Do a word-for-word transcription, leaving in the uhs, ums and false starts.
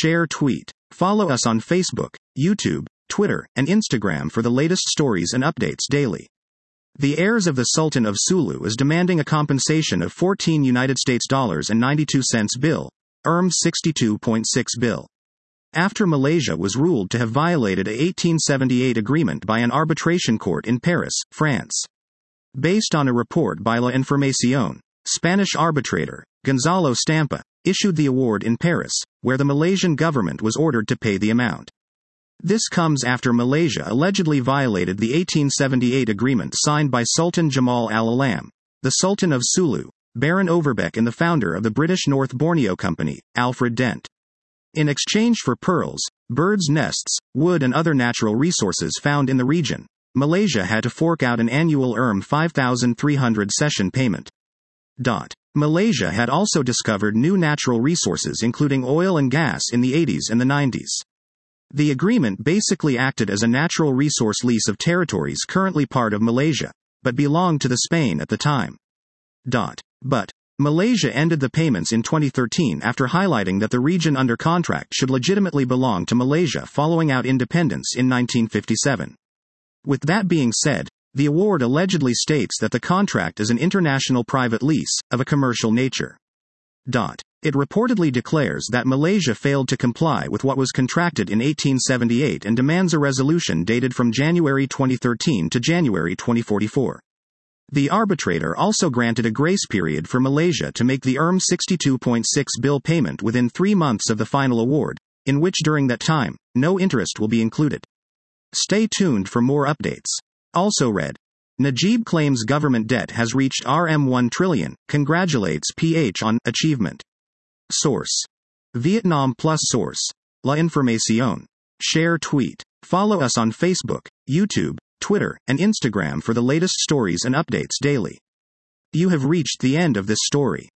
share, tweet. Follow us on Facebook, YouTube, Twitter, and Instagram for the latest stories and updates daily. The heirs of the Sultan of Sulu is demanding a compensation of fourteen United States dollars and ninety-two cents bill, E R M sixty-two point six bill. After Malaysia was ruled to have violated a eighteen seventy-eight agreement by an arbitration court in Paris, France. Based on a report by La Información, Spanish arbitrator, Gonzalo Stampa, issued the award in Paris, where the Malaysian government was ordered to pay the amount. This comes after Malaysia allegedly violated the eighteen seventy-eight agreement signed by Sultan Jamal al-Alam, the Sultan of Sulu, Baron Overbeck, and the founder of the British North Borneo Company, Alfred Dent. In exchange for pearls, birds' nests, wood and other natural resources found in the region, Malaysia had to fork out an annual E R M five thousand three hundred cession payment. Dot. Malaysia had also discovered new natural resources including oil and gas in the eighties and the nineties. The agreement basically acted as a natural resource lease of territories currently part of Malaysia, but belonged to the Spain at the time. Dot. But Malaysia ended the payments in twenty thirteen after highlighting that the region under contract should legitimately belong to Malaysia following out independence in nineteen fifty-seven. With that being said, the award allegedly states that the contract is an international private lease, of a commercial nature. Dot. It reportedly declares that Malaysia failed to comply with what was contracted in eighteen seventy-eight and demands a resolution dated from January twenty thirteen to January twenty forty-four. The arbitrator also granted a grace period for Malaysia to make the E R M sixty-two point six bill payment within three months of the final award, in which during that time, no interest will be included. Stay tuned for more updates. Also read. Najib claims government debt has reached R M one trillion, congratulates P H on achievement. Source. Vietnam Plus Source. La Información. Share, tweet. Follow us on Facebook, YouTube, Twitter, and Instagram for the latest stories and updates daily. You have reached the end of this story.